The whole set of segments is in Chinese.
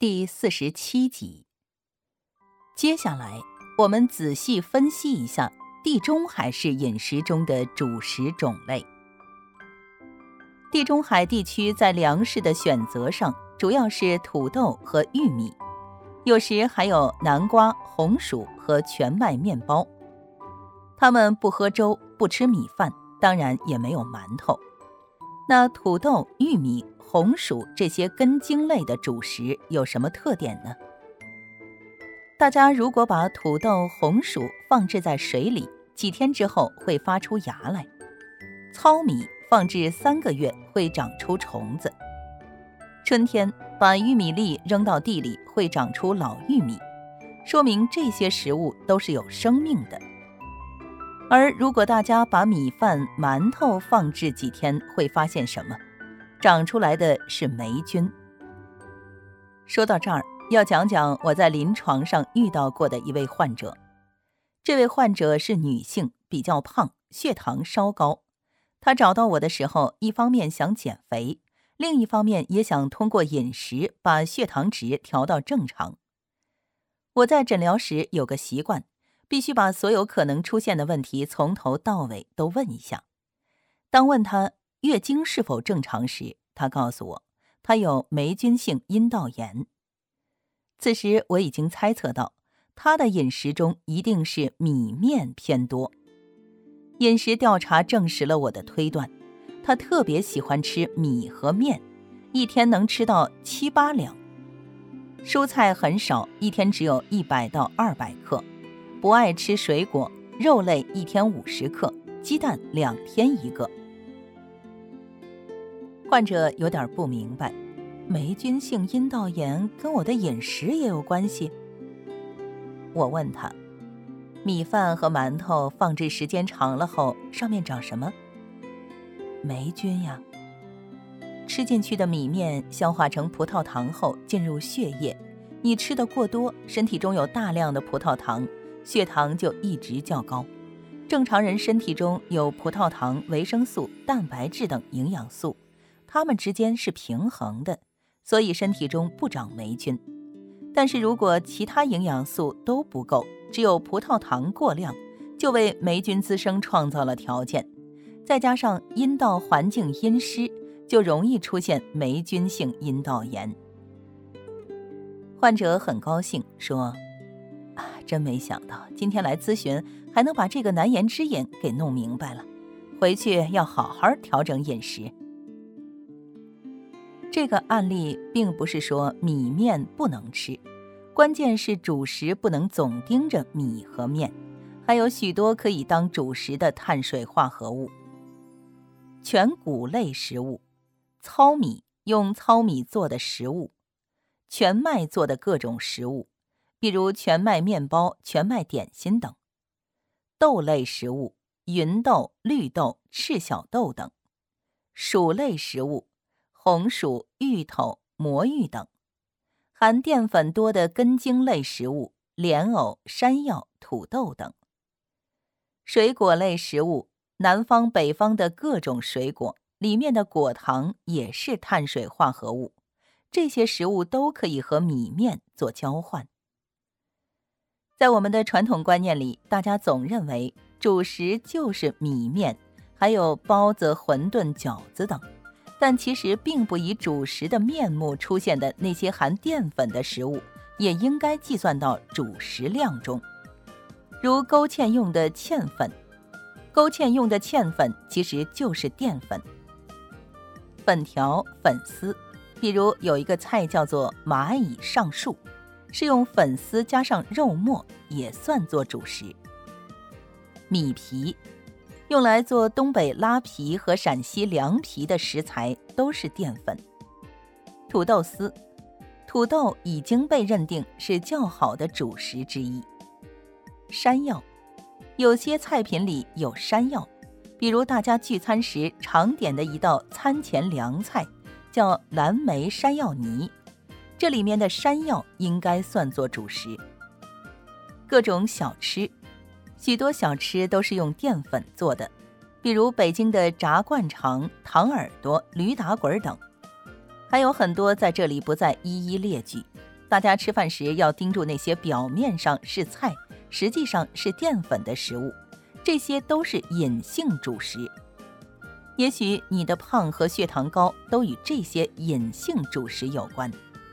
第47集。接下来我们仔细分析一下地中海式饮食中的主食种类。地中海地区在粮食的选择上主要是土豆和玉米，有时还有南瓜、红薯和全麦面包。他们不喝粥，不吃米饭，当然也没有馒头。那土豆、玉米、红薯这些根茎类的主食有什么特点呢？大家如果把土豆、红薯放置在水里，几天之后会发出芽来。糙米放置3个月会长出虫子。春天把玉米粒扔到地里会长出老玉米，说明这些食物都是有生命的。而如果大家把米饭、馒头放置几天，会发现什么？长出来的是霉菌。说到这儿，要讲讲我在临床上遇到过的一位患者。这位患者是女性，比较胖，血糖稍高。她找到我的时候，一方面想减肥，另一方面也想通过饮食把血糖值调到正常。我在诊疗时有个习惯，必须把所有可能出现的问题从头到尾都问一下。当问她月经是否正常时，她告诉我她有霉菌性阴道炎。此时我已经猜测到她的饮食中一定是米面偏多。饮食调查证实了我的推断，她特别喜欢吃米和面，一天能吃到7、8两。蔬菜很少，一天只有100到200克。不爱吃水果，肉类一天50克，鸡蛋2天1个。患者有点不明白，霉菌性阴道炎跟我的饮食也有关系？我问他，米饭和馒头放置时间长了后，上面长什么？霉菌呀。吃进去的米面消化成葡萄糖后进入血液，你吃的过多，身体中有大量的葡萄糖，血糖就一直较高。正常人身体中有葡萄糖、维生素、蛋白质等营养素，它们之间是平衡的，所以身体中不长霉菌。但是如果其他营养素都不够，只有葡萄糖过量，就为霉菌滋生创造了条件。再加上阴道环境阴湿，就容易出现霉菌性阴道炎。患者很高兴说，真没想到今天来咨询还能把这个难言之隐给弄明白了，回去要好好调整饮食。这个案例并不是说米面不能吃，关键是主食不能总盯着米和面，还有许多可以当主食的碳水化合物。全谷类食物，糙米，用糙米做的食物，全麦做的各种食物，比如全麦面包、全麦点心等。豆类食物，芸豆、绿豆、赤小豆等。薯类食物，红薯、芋头、魔芋等。含淀粉多的根茎类食物，莲藕、山药、土豆等。水果类食物，南方北方的各种水果，里面的果糖也是碳水化合物，这些食物都可以和米面做交换。在我们的传统观念里，大家总认为主食就是米面，还有包子、馄饨、饺子等，但其实并不以主食的面目出现的那些含淀粉的食物，也应该计算到主食量中。如勾芡用的芡粉，勾芡用的芡粉其实就是淀粉。粉条、粉丝，比如有一个菜叫做蚂蚁上树，是用粉丝加上肉末，也算作主食。米皮，用来做东北拉皮和陕西凉皮的食材都是淀粉。土豆丝，土豆已经被认定是较好的主食之一。山药，有些菜品里有山药，比如大家聚餐时常点的一道餐前凉菜，叫蓝莓山药泥，这里面的山药应该算作主食。各种小吃，许多小吃都是用淀粉做的，比如北京的炸灌肠、糖耳朵、驴打滚等，还有很多在这里不再一一列举。 大家吃饭时要盯住那些表面上是菜，实际上是淀粉的食物，这些都是隐性主食。也许你的胖和血糖高都与这些隐性主食有关。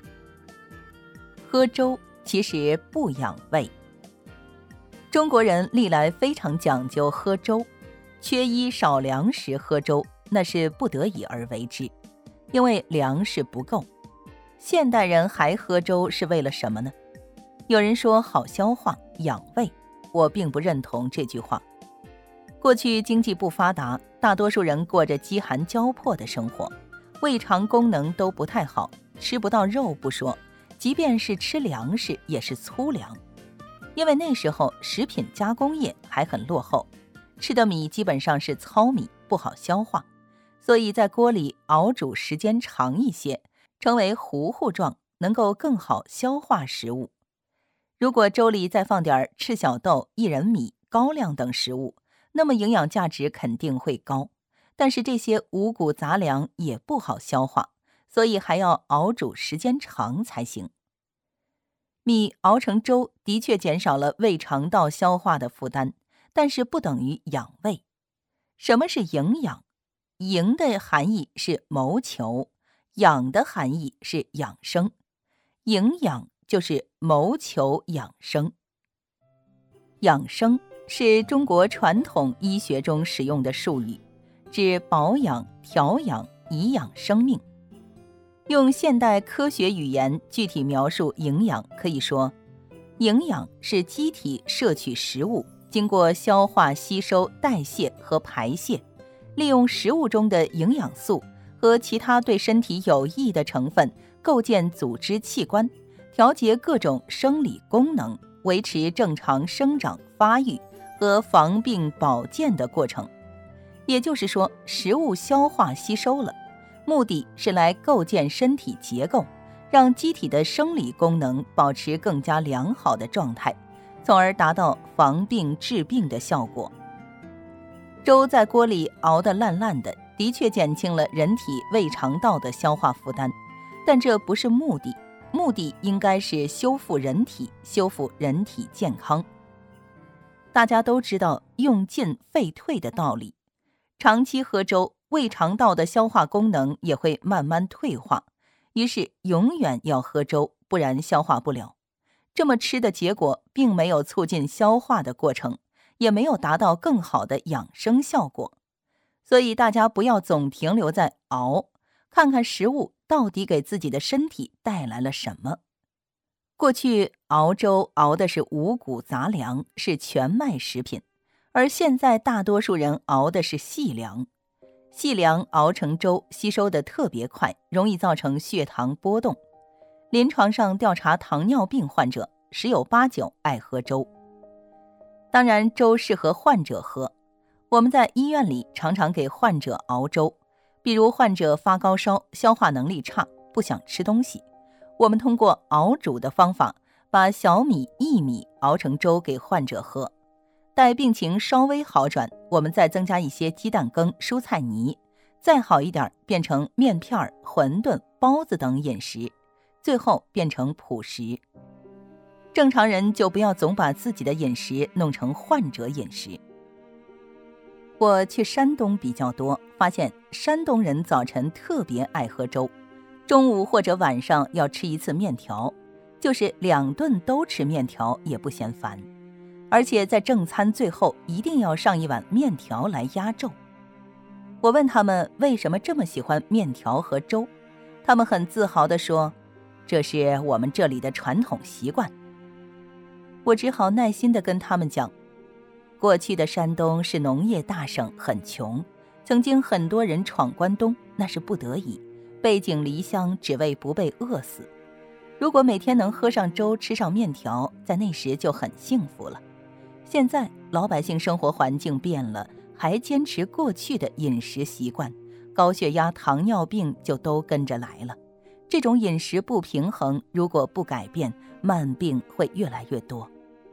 喝粥其实不养胃。中国人历来非常讲究喝粥，缺衣少粮时喝粥，那是不得已而为之，因为粮食不够。现代人还喝粥是为了什么呢？有人说好消化、养胃，我并不认同这句话。过去经济不发达，大多数人过着饥寒交迫的生活，胃肠功能都不太好，吃不到肉不说，即便是吃粮食也是粗粮。因为那时候食品加工业还很落后，吃的米基本上是糙米，不好消化，所以在锅里熬煮时间长一些，成为糊糊状，能够更好消化食物。如果粥里再放点赤小豆、薏仁米、高粱等食物，那么营养价值肯定会高，但是这些五谷杂粮也不好消化，所以还要熬煮时间长才行。米熬成粥的确减少了胃肠道消化的负担，但是不等于养胃。什么是营养？营的含义是谋求，养的含义是养生。营养就是谋求养生。养生是中国传统医学中使用的术语，指保养、调养、以养生命。用现代科学语言具体描述营养，可以说，营养是机体摄取食物，经过消化、吸收、代谢和排泄，利用食物中的营养素和其他对身体有益的成分，构建组织器官，调节各种生理功能，维持正常生长发育和防病保健的过程。也就是说，食物消化吸收了，目的是来构建身体结构，让机体的生理功能保持更加良好的状态，从而达到防病治病的效果。粥在锅里熬得烂烂的，的确减轻了人体胃肠道的消化负担，但这不是目的，目的应该是修复人体，修复人体健康。大家都知道用进废退的道理，长期喝粥，胃肠道的消化功能也会慢慢退化，于是永远要喝粥，不然消化不了。这么吃的结果并没有促进消化的过程，也没有达到更好的养生效果。所以大家不要总停留在熬，看看食物到底给自己的身体带来了什么。过去熬粥熬的是五谷杂粮，是全麦食品，而现在大多数人熬的是细粮。细粮熬成粥吸收的特别快，容易造成血糖波动。临床上调查糖尿病患者，10有89爱喝粥。当然，粥适合患者喝。我们在医院里常常给患者熬粥，比如患者发高烧，消化能力差，不想吃东西，我们通过熬煮的方法，把小米、薏米熬成粥给患者喝。待病情稍微好转，我们再增加一些鸡蛋羹、蔬菜泥，再好一点变成面片、馄饨、包子等饮食，最后变成辅食。正常人就不要总把自己的饮食弄成患者饮食。我去山东比较多，发现山东人早晨特别爱喝粥，中午或者晚上要吃一次面条，就是2顿都吃面条也不嫌烦。而且在正餐最后一定要上一碗面条来压轴。我问他们为什么这么喜欢面条和粥，他们很自豪地说，这是我们这里的传统习惯。我只好耐心地跟他们讲，过去的山东是农业大省，很穷，曾经很多人闯关东，那是不得已，背井离乡，只为不被饿死。如果每天能喝上粥，吃上面条，在那时就很幸福了。现在老百姓生活环境变了，还坚持过去的饮食习惯，高血压、糖尿病就都跟着来了。这种饮食不平衡，如果不改变，慢病会越来越多。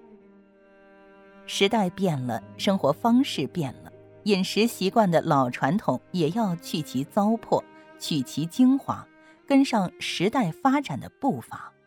时代变了，生活方式变了，饮食习惯的老传统也要去其糟粕，取其精华，跟上时代发展的步伐。